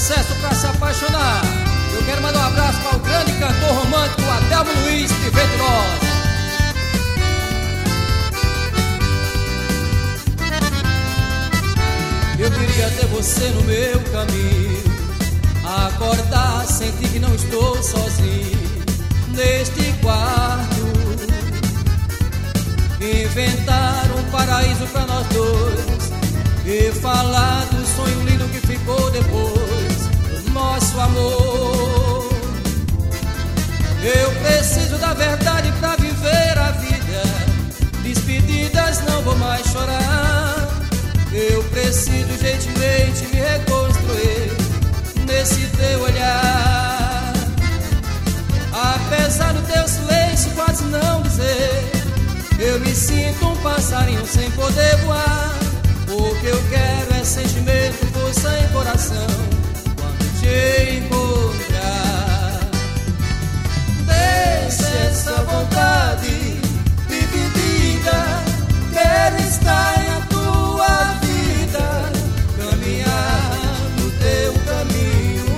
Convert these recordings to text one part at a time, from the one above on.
sucesso pra se apaixonar. Eu quero mandar um abraço para o grande cantor romântico Adelmo Luiz de Venturosa. Eu queria ter você no meu caminho, acordar, sentir que não estou sozinho neste quarto, inventar um paraíso pra nós dois e falar do sonho lindo que ficou depois do nosso amor. Eu preciso da verdade pra viver a vida, despedidas não vou mais chorar. Eu preciso gentilmente me reconstruir nesse teu olhar. Apesar do teu silêncio quase não dizer, eu me sinto um passarinho sem poder voar. O que eu quero é sentimento, força e coração quando te encontrar. Deixa essa vontade dividida, quero estar em a tua vida, caminhar no teu caminho.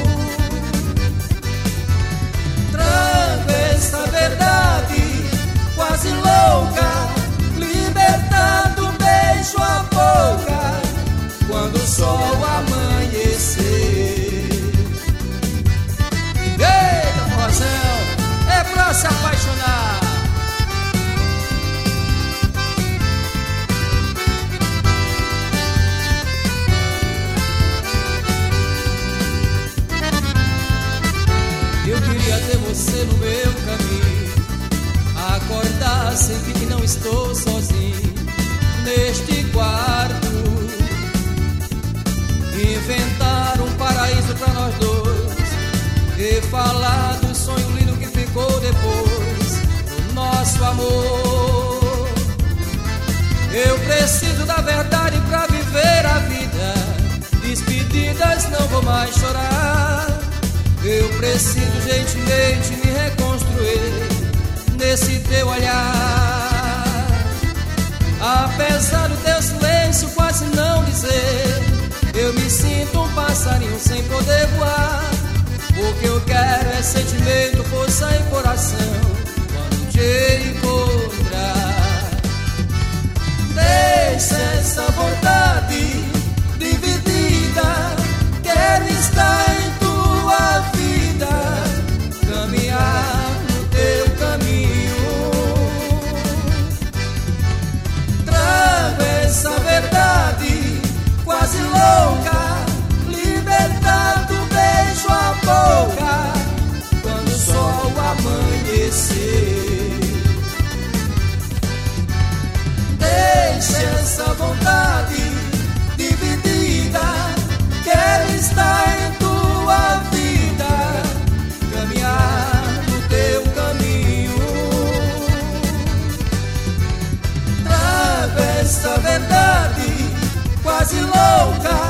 Trago essa verdade quase louca, libertando beijo a boca quando o sol amanhecer. Eita, forrozão, é pra se apaixonar. Eu queria ter você no meu caminho, acordar, sentir que não estou sozinho neste quarto, inventar um paraíso pra nós dois e falar do sonho lindo que ficou depois do nosso amor. Eu preciso da verdade pra viver a vida, despedidas não vou mais chorar. Eu preciso gentilmente me reconstruir nesse teu olhar. Apesar do teu silêncio quase não dizer, eu me sinto um passarinho sem poder voar. O que eu quero é sentimento, força e coração quando te encontrar. Deixa essa vontade dividida, quero estar em tua vida, caminhar no teu caminho. Trago essa verdade quase louca, libertando beijo a boca quando o sol amanhecer. Deixa essa vontade dividida, quero estar em tua vida, caminhar no teu caminho. Trago essa verdade quase louca,